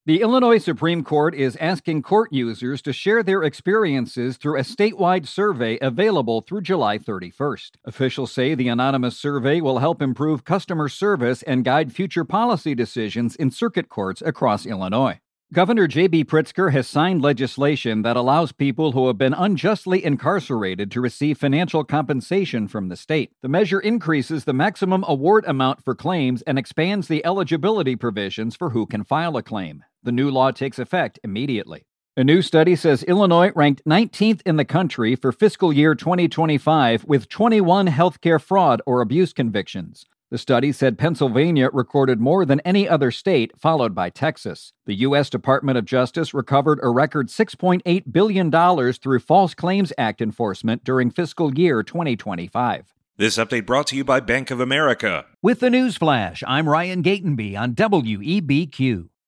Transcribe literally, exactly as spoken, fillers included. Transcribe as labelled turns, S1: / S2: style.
S1: The Illinois Supreme Court is asking court users to share their experiences through a statewide survey available through July thirty-first. Officials say the anonymous survey will help improve customer service and guide future policy decisions in circuit courts across Illinois. Governor J B Pritzker has signed legislation that allows people who have been unjustly incarcerated to receive financial compensation from the state. The measure increases the maximum award amount for claims and expands the eligibility provisions for who can file a claim. The new law takes effect immediately. A new study says Illinois ranked nineteenth in the country for fiscal year twenty twenty-five with twenty-one healthcare fraud or abuse convictions. The study said Pennsylvania recorded more than any other state, followed by Texas. The U S Department of Justice recovered a record six point eight billion dollars through False Claims Act enforcement during fiscal year twenty twenty-five.
S2: This update brought to you by Bank of America.
S3: With the News Flash, I'm Ryan Gatenby on W E B Q.